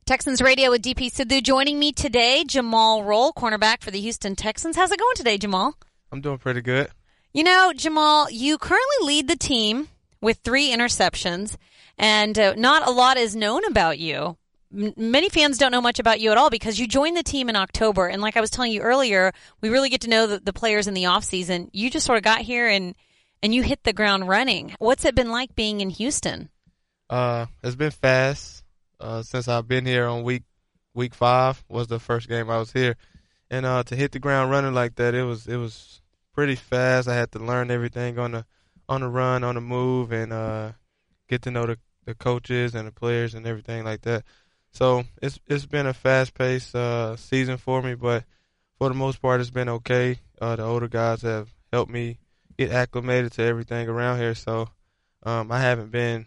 Texans Radio with DP Sidhu. Joining me today, Jamal Roll, cornerback for the Houston Texans. How's it going today, Jamal? I'm doing pretty good. You know, Jamal, you currently lead the team with 3 interceptions, and not a lot is known about you. Many fans don't know much about you at all because you joined the team in October, and like I was telling you earlier, we really get to know the players in the offseason. You just sort of got here and you hit the ground running. What's it been like being in Houston? It's been fast. Since I've been here on week 5 was the first game I was here, and to hit the ground running like that, it was pretty fast. I had to learn everything on the run, on the move, and get to know the coaches and the players and everything like that. So it's been a fast-paced season for me, but for the most part, it's been okay. The older guys have helped me get acclimated to everything around here, so I haven't been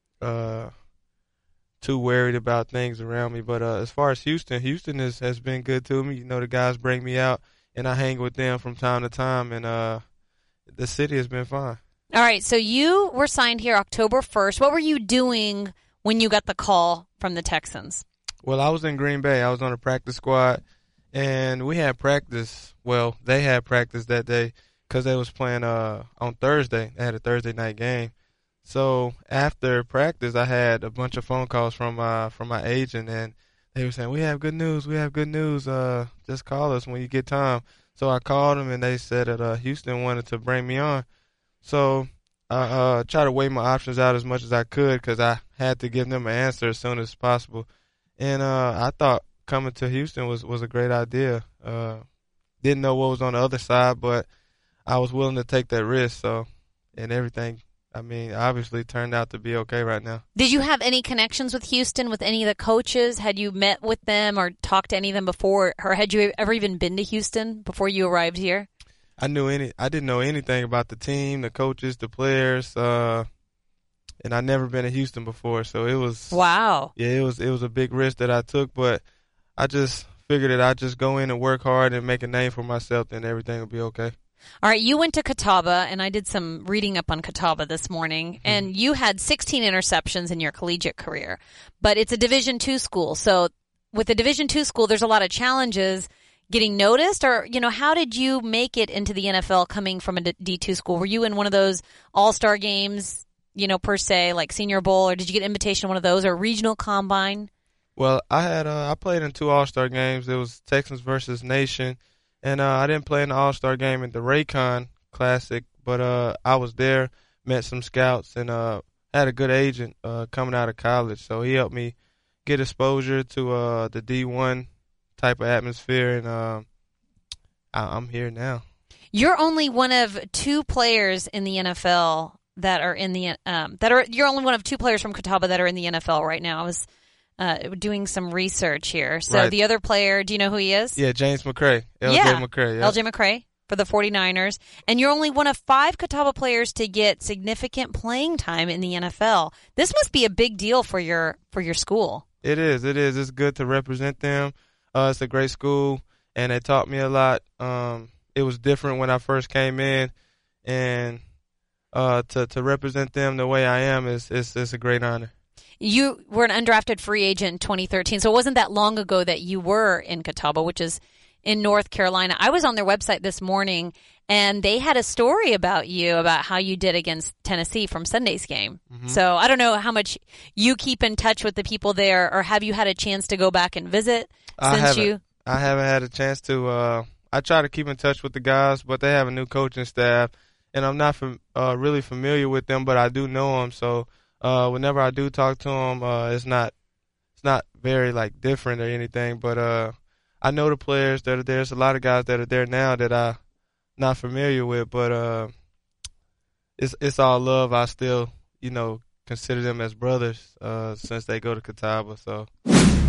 too worried about things around me. But as far as Houston has been good to me. You know, the guys bring me out, and I hang with them from time to time, and the city has been fine. All right, so you were signed here October 1st. What were you doing when you got the call from the Texans? Well, I was in Green Bay. I was on a practice squad, and we had practice. Well, they had practice that day because they was playing on Thursday. They had a Thursday night game. So after practice, I had a bunch of phone calls from my agent, and they were saying, we have good news. Just call us when you get time. So I called them, and they said that Houston wanted to bring me on. So I tried to weigh my options out as much as I could because I had to give them an answer as soon as possible. And I thought coming to Houston was a great idea. Didn't know what was on the other side, but I was willing to take that risk. So, and everything, obviously turned out to be okay right now. Did you have any connections with Houston, with any of the coaches? Had you met with them or talked to any of them before, or had you ever even been to Houston before you arrived here? I didn't know anything about the team, the coaches, the players, and I never been to Houston before, so it was wow. Yeah, it was a big risk that I took, but I just figured that I'd just go in and work hard and make a name for myself, and everything will be okay. All right, you went to Catawba, and I did some reading up on Catawba this morning, and you had 16 interceptions in your collegiate career, but it's a Division II school. So with a Division II school, there's a lot of challenges getting noticed, or, how did you make it into the NFL coming from a D2 school? Were you in one of those all-star games, per se, like Senior Bowl, or did you get an invitation to one of those, or regional combine? Well, I played in 2 all-star games. It was Texans versus Nation. And I didn't play in the All-Star game at the Raycon Classic, but I was there, met some scouts, and had a good agent coming out of college. So he helped me get exposure to the D1 type of atmosphere, and I'm here now. You're only one of 2 players in the NFL that are in the you're only one of 2 players from Catawba that are in the NFL right now. I was doing some research here. So right. The other player, do you know who he is? Yeah, James McCray. LJ McCray. LJ McCray for the 49ers. And you're only one of 5 Catawba players to get significant playing time in the NFL. This must be a big deal for your school. It is. It's good to represent them. It's a great school, and they taught me a lot. It was different when I first came in, and to represent them the way I am is a great honor. You were an undrafted free agent in 2013, so it wasn't that long ago that you were in Catawba, which is in North Carolina. I was on their website this morning, and they had a story about you, about how you did against Tennessee from Sunday's game. Mm-hmm. So I don't know how much you keep in touch with the people there, or have you had a chance to go back and visit I haven't had a chance to. I try to keep in touch with the guys, but they have a new coaching staff, and I'm not really familiar with them, but I do know them, so whenever I do talk to them, it's not very different or anything. But I know the players that are there. There's a lot of guys that are there now that I'm not familiar with. But it's all love. I still consider them as brothers since they go to Catawba. So.